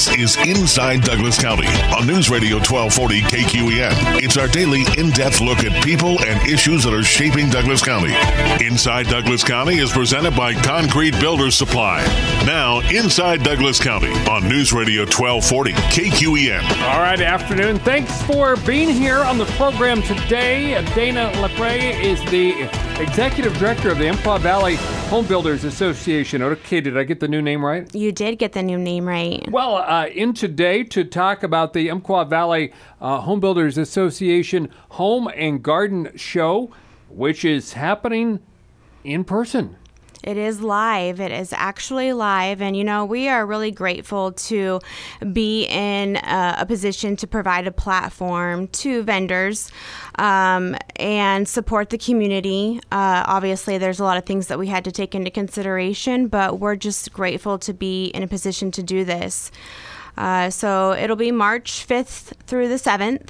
This is Inside Douglas County on News Radio 1240 KQEN. It's our daily in-depth look at people and issues that are shaping Douglas County. Inside Douglas County is presented by Concrete Builders Supply. Now, Inside Douglas County on News Radio 1240 KQEN. All right, afternoon. Thanks for being here on the program today. Dana Lepre is the Executive Director of the Umpqua Valley Home Builders Association. Okay, did I get the new name right? You did get the new name right. Well, in today to talk about the Umpqua Valley Home Builders Association Home and Garden Show, which is happening in person. It is live. It is actually live. And, we are really grateful to be in a position to provide a platform to vendors and support the community. Obviously, there's a lot of things that we had to take into consideration, but we're just grateful to be in a position to do this. So it'll be March 5th through the 7th.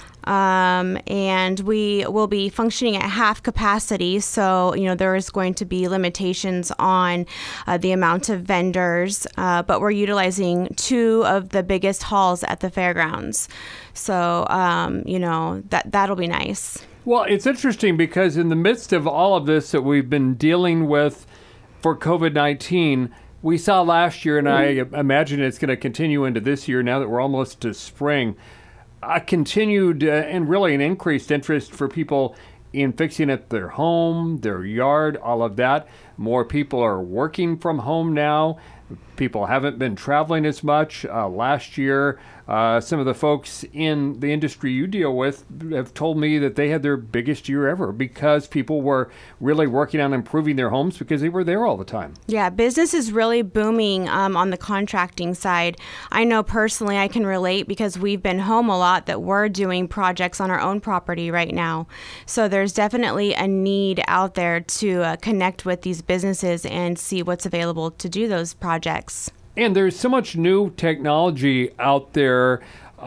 And we will be functioning at half capacity. So, there is going to be limitations on the amount of vendors, but we're utilizing two of the biggest halls at the fairgrounds. So, that'll be nice. Well, it's interesting because in the midst of all of this that we've been dealing with for COVID-19, we saw last year, and I imagine it's going to continue into this year now that we're almost to spring, a continued and really an increased interest for people in fixing up their home, their yard, all of that. More people are working from home now. People haven't been traveling as much. Last year, some of the folks in the industry you deal with have told me that they had their biggest year ever because people were really working on improving their homes because they were there all the time. Yeah, business is really booming on the contracting side. I know personally I can relate because we've been home a lot that we're doing projects on our own property right now. So there's definitely a need out there to connect with these businesses and see what's available to do those projects. And there's so much new technology out there.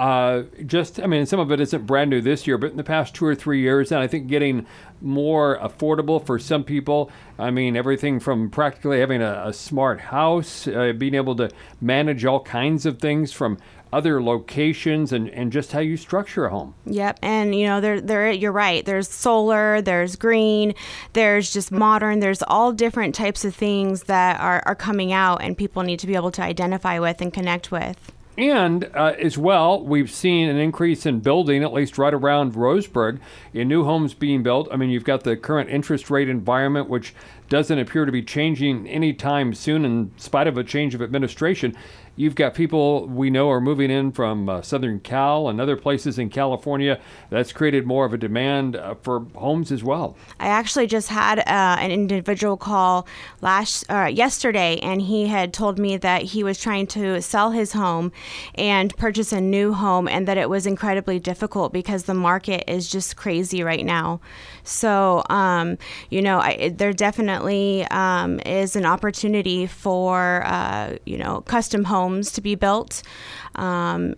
Some of it isn't brand new this year, but in the past 2 or 3 years, and I think getting more affordable for some people. I mean, everything from practically having a smart house, being able to manage all kinds of things from other locations and just how you structure a home. Yep, and there you're right. There's solar, there's green, there's just modern, there's all different types of things that are coming out and people need to be able to identify with and connect with. And as well, we've seen an increase in building, at least right around Roseburg, in new homes being built. I mean, you've got the current interest rate environment, which doesn't appear to be changing anytime soon in spite of a change of administration. You've got people we know are moving in from Southern Cal and other places in California. That's created more of a demand for homes as well. I actually just had an individual call yesterday, and he had told me that he was trying to sell his home and purchase a new home, and that it was incredibly difficult because the market is just crazy right now. So, there definitely is an opportunity for, custom homes to be built. Well,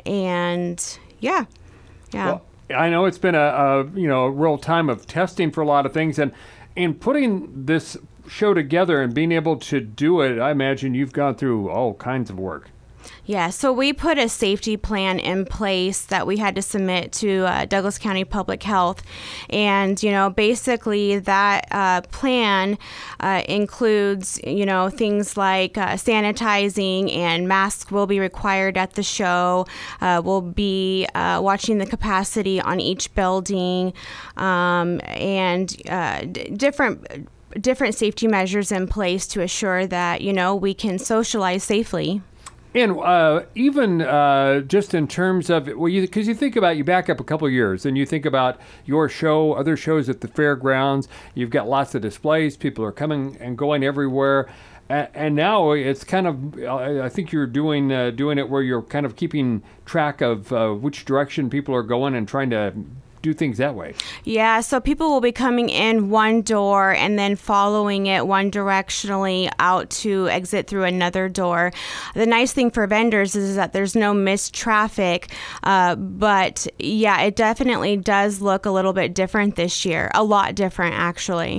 I know it's been a real time of testing for a lot of things, and in putting this show together and being able to do it, I imagine you've gone through all kinds of work. Yeah, so we put a safety plan in place that we had to submit to Douglas County Public Health. And, basically that plan includes, things like sanitizing, and masks will be required at the show. We'll be watching the capacity on each building and different safety measures in place to assure that, we can socialize safely. And even just in terms of, because you think about, you back up a couple of years and you think about your show, other shows at the fairgrounds, you've got lots of displays, people are coming and going everywhere. And now it's kind of, I think you're doing it where you're kind of keeping track of which direction people are going and trying to do things that way. Yeah, so people will be coming in one door and then following it one directionally out to exit through another door. The nice thing for vendors is that there's no missed traffic, but yeah, it definitely does look a little bit different this year. A lot different, actually.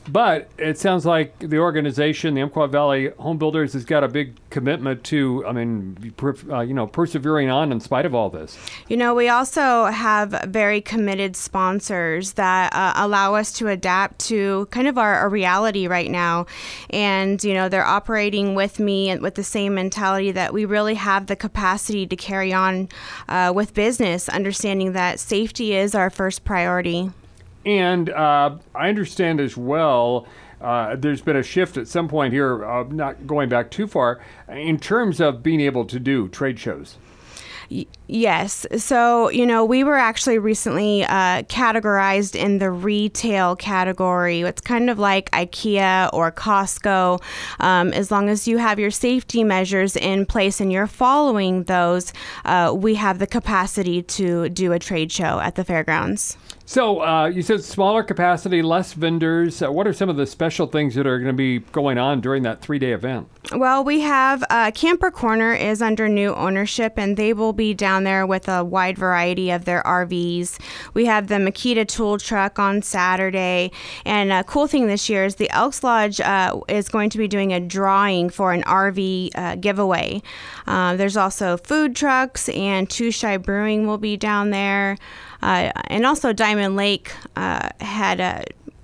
But it sounds like the organization, the Umpqua Valley Home Builders, has got a big commitment to, persevering on in spite of all this. We also have very committed sponsors that allow us to adapt to kind of our reality right now. And, they're operating with me and with the same mentality that we really have the capacity to carry on with business, understanding that safety is our first priority. And I understand as well, there's been a shift at some point here, not going back too far, in terms of being able to do trade shows. Yes. So, we were actually recently categorized in the retail category. It's kind of like IKEA or Costco. As long as you have your safety measures in place and you're following those, we have the capacity to do a trade show at the fairgrounds. So you said smaller capacity, less vendors. What are some of the special things that are going to be going on during that 3-day event? Well, we have Camper Corner is under new ownership, and they will be down there with a wide variety of their RVs. We have the Makita Tool Truck on Saturday, and a cool thing this year is the Elks Lodge is going to be doing a drawing for an RV giveaway. There's also food trucks, and Two Shy Brewing will be down there. And also Diamond Lake had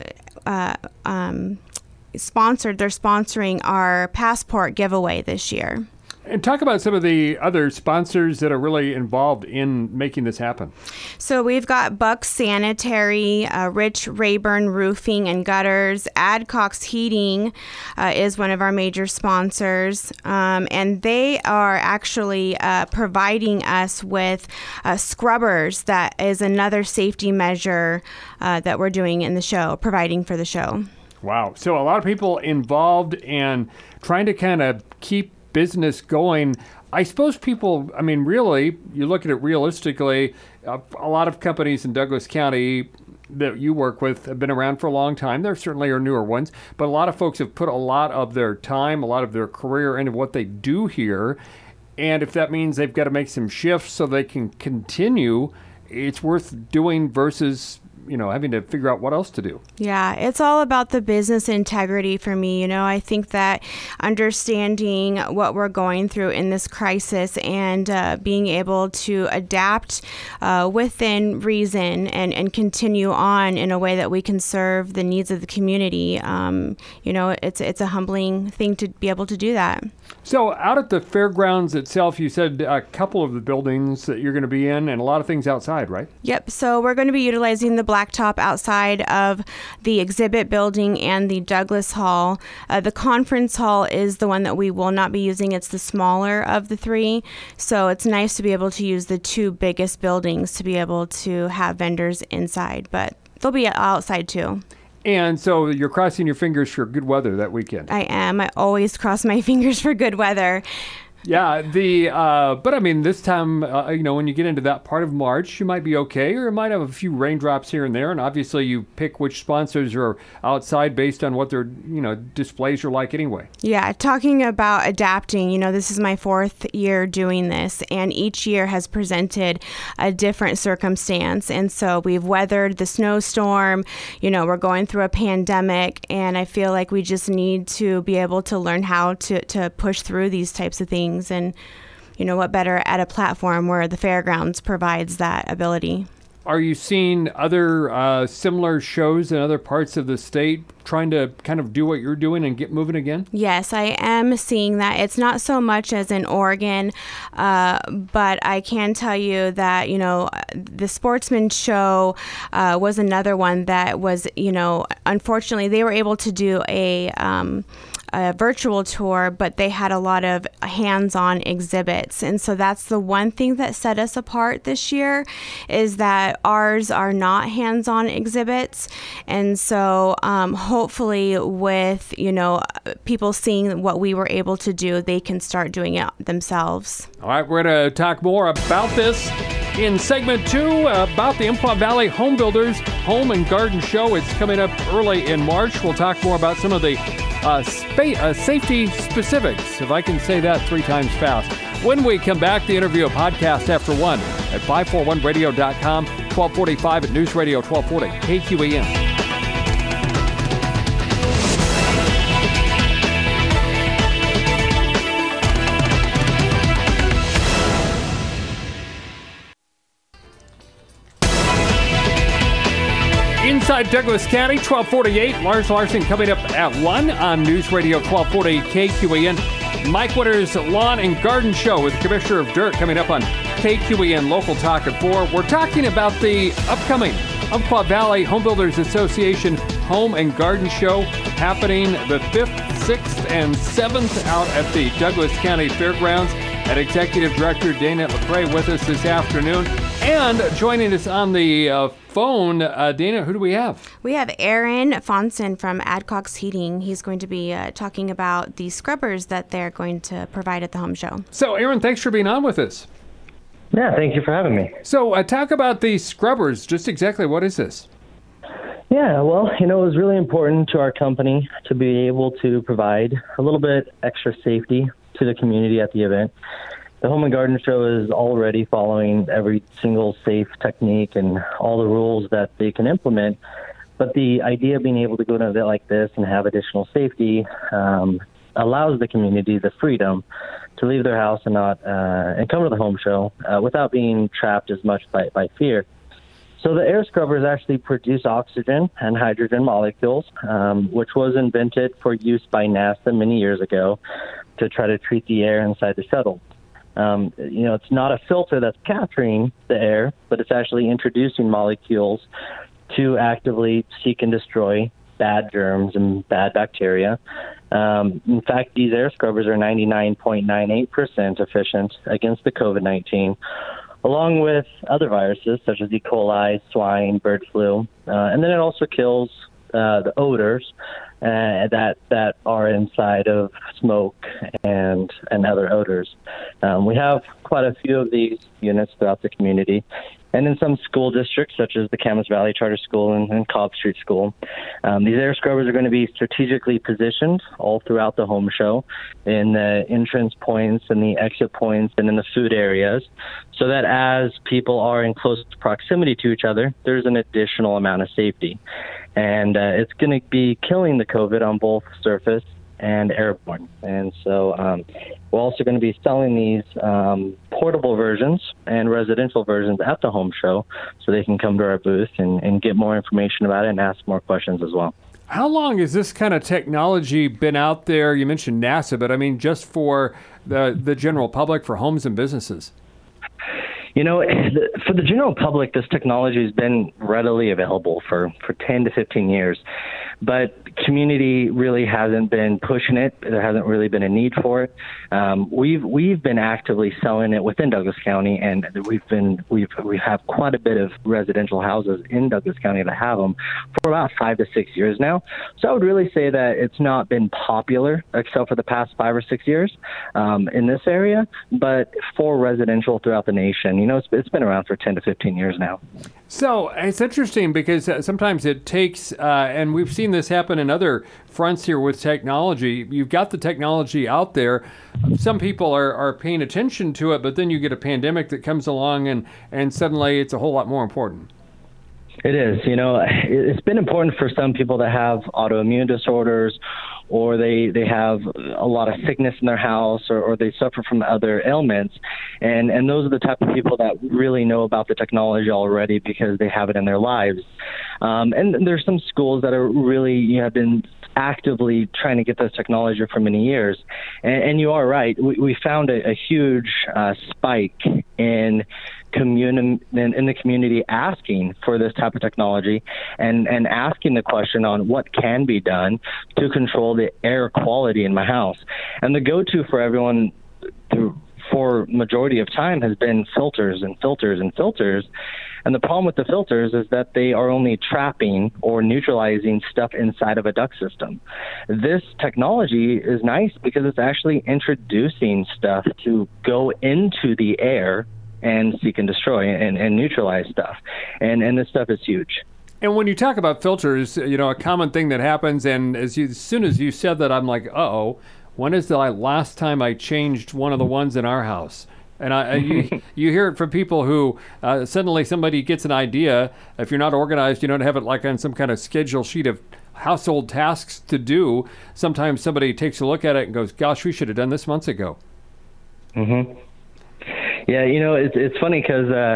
they're sponsoring our passport giveaway this year. And talk about some of the other sponsors that are really involved in making this happen. So we've got Buck Sanitary, Rich Rayburn Roofing and Gutters, Adcox Heating is one of our major sponsors, and they are actually providing us with scrubbers. That is another safety measure that we're doing in the show, providing for the show. Wow. So a lot of people involved and trying to kind of keep business going. I suppose people, really, you look at it realistically, a lot of companies in Douglas County that you work with have been around for a long time. There certainly are newer ones, but a lot of folks have put a lot of their time, a lot of their career into what they do here. And if that means they've got to make some shifts so they can continue, it's worth doing versus having to figure out what else to do. Yeah, it's all about the business integrity for me. I think that understanding what we're going through in this crisis and being able to adapt within reason and continue on in a way that we can serve the needs of the community, it's a humbling thing to be able to do that. So out at the fairgrounds itself, you said a couple of the buildings that you're going to be in and a lot of things outside, right? Yep. So we're going to be utilizing the blacktop outside of the exhibit building and the Douglas Hall. The conference hall is the one that we will not be using. It's the smaller of the three. So it's nice to be able to use the two biggest buildings to be able to have vendors inside, but they'll be outside too. And so you're crossing your fingers for good weather that weekend. I am. I always cross my fingers for good weather. Yeah, but this time, when you get into that part of March, you might be okay, or it might have a few raindrops here and there, and obviously you pick which sponsors are outside based on what their, displays are like anyway. Yeah, talking about adapting, this is my 4th year doing this, and each year has presented a different circumstance, and so we've weathered the snowstorm, we're going through a pandemic, and I feel like we just need to be able to learn how to push through these types of things. And what better at a platform where the fairgrounds provides that ability. Are you seeing other similar shows in other parts of the state trying to kind of do what you're doing and get moving again? Yes, I am seeing that. It's not so much as in Oregon, but I can tell you that, the Sportsman Show was another one that was, unfortunately, they were able to do a virtual tour, but they had a lot of hands-on exhibits. And so that's the one thing that set us apart this year, is that ours are not hands-on exhibits. And so hopefully with, people seeing what we were able to do, they can start doing it themselves. All right, we're going to talk more about this in segment 2 about the Umpqua Valley Home Builders Home and Garden Show. It's coming up early in March. We'll talk more about some of the safety specifics, if I can say that 3 times fast. When we come back, the interview podcast after 1 at 541radio.com, 1245 at News Radio 1240 KQEN. Inside Douglas County, 1248. Lars Larson coming up at 1 on News Radio 1240 KQEN. Mike Witter's Lawn and Garden Show with the Commissioner of Dirt coming up on KQEN Local Talk at 4. We're talking about the upcoming Umpqua Valley Home Builders Association Home and Garden Show happening the 5th, 6th, and 7th out at the Douglas County Fairgrounds. And Executive Director Dana LaPrey with us this afternoon. And joining us on the phone, Dana, who do we have? We have Aaron Fonson from Adcox Heating. He's going to be talking about the scrubbers that they're going to provide at the home show. So, Aaron, thanks for being on with us. Yeah, thank you for having me. So, talk about these scrubbers. Just exactly what is this? Yeah, well, it was really important to our company to be able to provide a little bit extra safety to the community at the event. The Home and Garden Show is already following every single safe technique and all the rules that they can implement. But the idea of being able to go to an event like this and have additional safety allows the community the freedom to leave their house and not and come to the home show without being trapped as much by fear. So the air scrubbers actually produce oxygen and hydrogen molecules, which was invented for use by NASA many years ago to try to treat the air inside the shuttle. It's not a filter that's capturing the air, but it's actually introducing molecules to actively seek and destroy bad germs and bad bacteria. In fact, these air scrubbers are 99.98% efficient against the COVID-19, along with other viruses such as E. coli, swine, bird flu. And then it also kills the odors that are inside of smoke and other odors. We have quite a few of these units throughout the community. And in some school districts, such as the Camas Valley Charter School and Cobb Street School, these air scrubbers are going to be strategically positioned all throughout the home show in the entrance points and the exit points and in the food areas, so that as people are in close proximity to each other, there's an additional amount of safety. And it's going to be killing the COVID on both surface and airborne. And so we're also going to be selling these portable versions and residential versions at the home show, so they can come to our booth and get more information about it and ask more questions as well. How long has this kind of technology been out there? You mentioned NASA, but I mean just for the general public, for homes and businesses? For the general public, this technology has been readily available for 10 to 15 years. But community really hasn't been pushing it. There hasn't really been a need for it. We've been actively selling it within Douglas County, and we have quite a bit of residential houses in Douglas County that have them for about 5 to 6 years now. So I would really say that it's not been popular except for the past 5 or 6 years in this area, but for residential throughout the nation, it's been around for 10 to 15 years now. So it's interesting because sometimes it takes, and we've seen this happen in other fronts here with technology. You've got the technology out there. Some people are paying attention to it, but then you get a pandemic that comes along and suddenly it's a whole lot more important. It is. It's been important for some people that have autoimmune disorders, or they have a lot of sickness in their house, or they suffer from other ailments. And those are the type of people that really know about the technology already because they have it in their lives. And there's some schools that are really have been actively trying to get this technology for many years. And you are right. We found a huge spike in the community asking for this type of technology and asking the question on what can be done to control the air quality in my house. And the go-to for everyone for majority of time has been filters and filters and filters. And the problem with the filters is that they are only trapping or neutralizing stuff inside of a duct system. This technology is nice because it's actually introducing stuff to go into the air and seek and destroy and neutralize stuff. And this stuff is huge. And when you talk about filters, a common thing that happens, and as soon as you said that, I'm like, uh-oh, when is the last time I changed one of the ones in our house? And you hear it from people who suddenly somebody gets an idea. If you're not organized, you don't have it like on some kind of schedule sheet of household tasks to do. Sometimes somebody takes a look at it and goes, gosh, we should have done this months ago. Mm-hmm. Yeah, it's funny because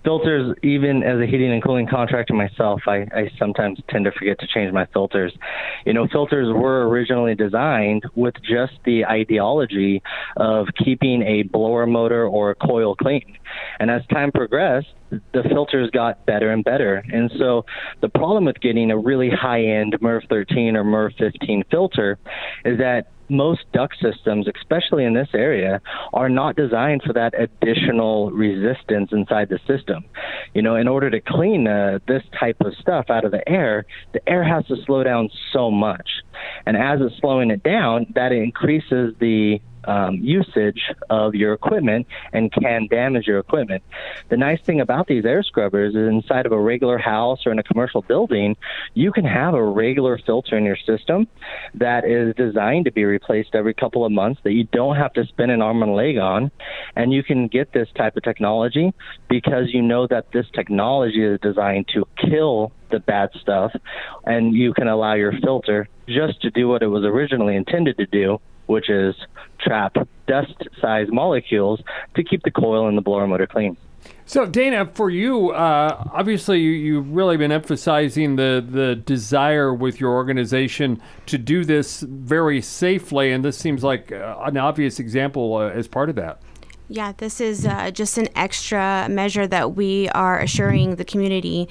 filters, even as a heating and cooling contractor myself, I sometimes tend to forget to change my filters. Filters were originally designed with just the ideology of keeping a blower motor or a coil clean. And as time progressed, the filters got better and better. And so the problem with getting a really high-end MERV 13 or MERV 15 filter is that most duct systems, especially in this area, are not designed for that additional resistance inside the system. In order to clean this type of stuff out of the air has to slow down so much. And as it's slowing it down, that increases the usage of your equipment and can damage your equipment. The nice thing about these air scrubbers is inside of a regular house or in a commercial building, you can have a regular filter in your system that is designed to be replaced every couple of months, that you don't have to spin an arm and a leg on, and you can get this type of technology because you know that this technology is designed to kill the bad stuff, and you can allow your filter just to do what it was originally intended to do, which is trap dust-sized molecules to keep the coil and the blower motor clean. So, Dana, for you, obviously you've really been emphasizing the desire with your organization to do this very safely, and this seems like an obvious example as part of that. Yeah, this is just an extra measure that we are assuring the community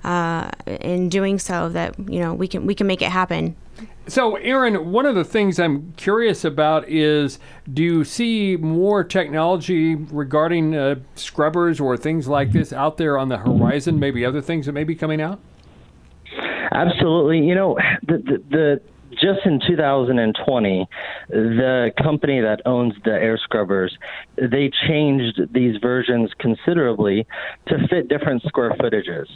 in doing so that we can make it happen. So, Aaron, one of the things I'm curious about is, do you see more technology regarding scrubbers or things like this out there on the horizon? Maybe other things that may be coming out? Absolutely. The just in 2020, the company that owns the air scrubbers, they changed these versions considerably to fit different square footages.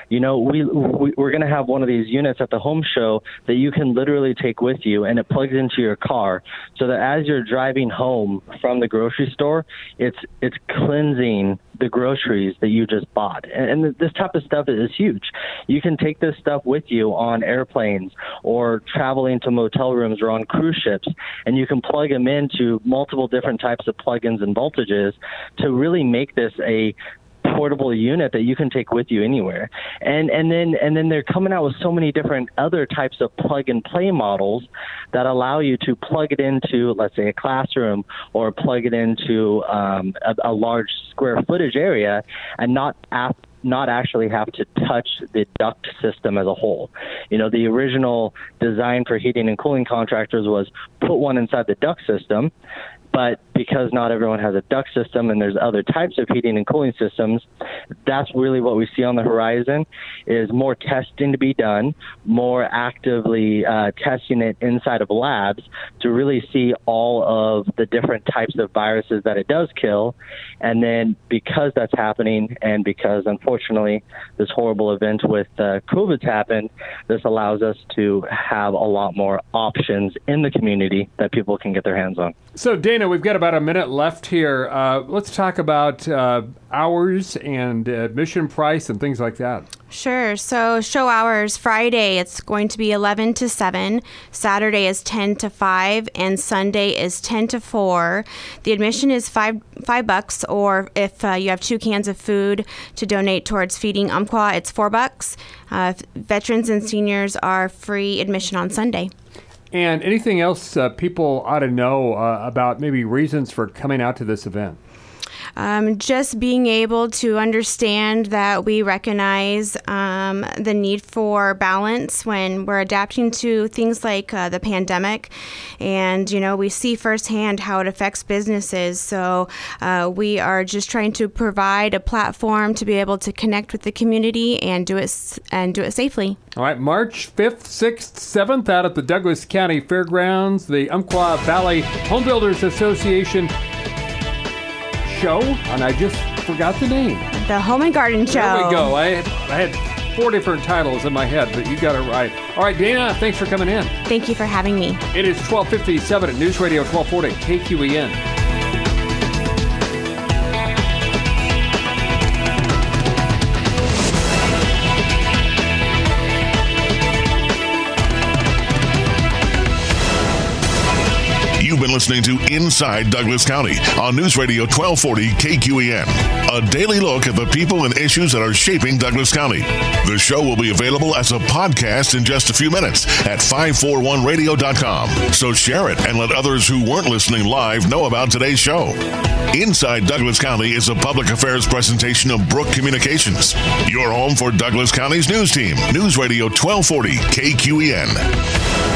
We're going to have one of these units at the home show that you can literally take with you, and it plugs into your car so that as you're driving home from the grocery store, it's cleansing the groceries that you just bought. And this type of stuff is huge. You can take this stuff with you on airplanes or traveling to motel rooms or on cruise ships, and you can plug them into multiple different types of plugins and voltages to really make this a portable unit that you can take with you anywhere. And then they're coming out with so many different other types of plug and play models that allow you to plug it into, let's say, a classroom, or plug it into a large square footage area and not actually have to touch the duct system as a whole. The original design for heating and cooling contractors was put one inside the duct system, but because not everyone has a duct system and there's other types of heating and cooling systems, that's really what we see on the horizon, is more testing to be done, more actively testing it inside of labs to really see all of the different types of viruses that it does kill. And then because that's happening, and because unfortunately this horrible event with COVID's happened, this allows us to have a lot more options in the community that people can get their hands on. So, Dana, we've got about a minute left here. Let's talk about hours and admission price and things like that. Sure. So show hours, Friday, it's going to be 11 to 7. Saturday is 10 to 5. And Sunday is 10 to 4. The admission is $5, or if you have 2 cans of food to donate towards feeding Umpqua, it's $4. Veterans and seniors are free admission on Sunday. And anything else people ought to know about maybe reasons for coming out to this event? Just being able to understand that we recognize the need for balance when we're adapting to things like the pandemic. And, we see firsthand how it affects businesses. So we are just trying to provide a platform to be able to connect with the community and do it safely. All right, March 5th, 6th, 7th out at the Douglas County Fairgrounds, the Umpqua Valley Home Builders Association show, and I just forgot the name. The Home and Garden Show. There we go. I had 4 different titles in my head, but you got it right. All right, Dana, thanks for coming in. Thank you for having me. It is 12:57 at News Radio 1240 KQEN. You've been listening to Inside Douglas County on News Radio 1240 KQEN, a daily look at the people and issues that are shaping Douglas County. The show will be available as a podcast in just a few minutes at 541radio.com. So share it and let others who weren't listening live know about today's show. Inside Douglas County is a public affairs presentation of Brook Communications, your home for Douglas County's news team. News Radio 1240 KQEN.